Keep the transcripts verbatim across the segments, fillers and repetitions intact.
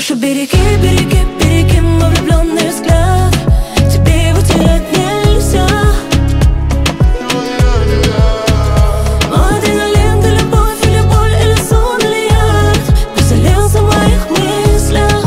Прошу, береги, береги, береги мой влюбленный взгляд. Тебе его терять нельзя. Мой адреналин, ты любовь или боль, или сон, или яд, поселился в моих мыслях.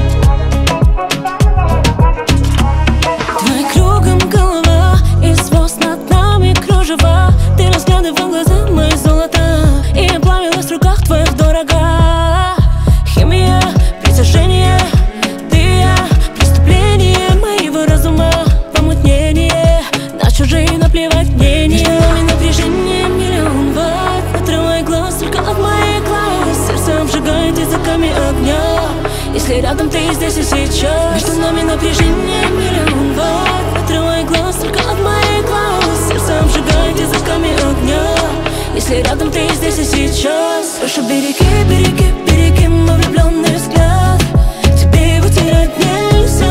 Твой кругом голова, и звезд над нами кружева. Ты разглядывал глаза мои золота, и я плавилась в руках твоих дорога. Химия, притяжение, ты и я, преступление моего разума, помутнение, на чужие наплевать мнение. Между нами напряжение миллион ватт, отрывай глаз только от моих глаз. Сердце обжигает языками огня, если рядом ты здесь и сейчас. Между нами напряжение миллион ватт, отрывай глаз только от моих глаз. Сердце обжигает языками огня, если рядом ты здесь и сейчас. Прошу, береги, береги, береги мой влюбленный взгляд. Тебе его терять нельзя.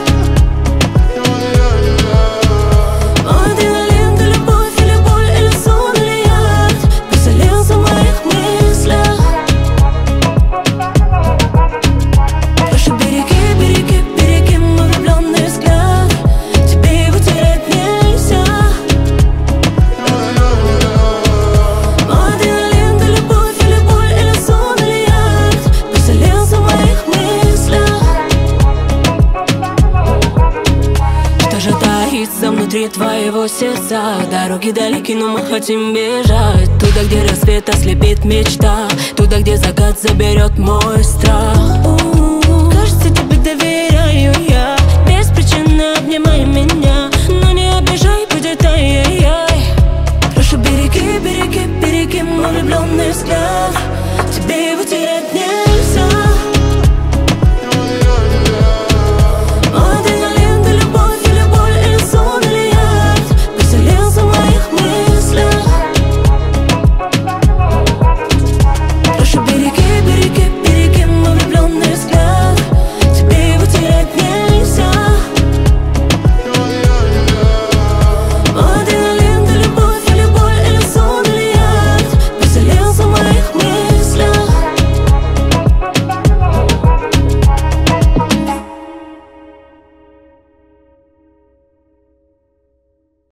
Мой адреналин, ты любовь или боль, или сон, или яд, поселился в моих мыслях. Прошу, береги, береги, береги мой влюбленный взгляд. Тебе его терять нельзя. Мой адреналин, ты любовь или боль, или сон, или яд, поселился в моих мыслях. Что же таится внутри твоего сердца? Дороги далеки, но мы хотим бежать туда, где рассвет ослепит мечта, туда, где закат заберет мой страх. У-у-у. Кажется, тебе доверяю я, без причины обнимай меня, но не обижай, будет ай-яй-яй. Прошу, береги, береги, береги мой влюбленный взгляд. Тебе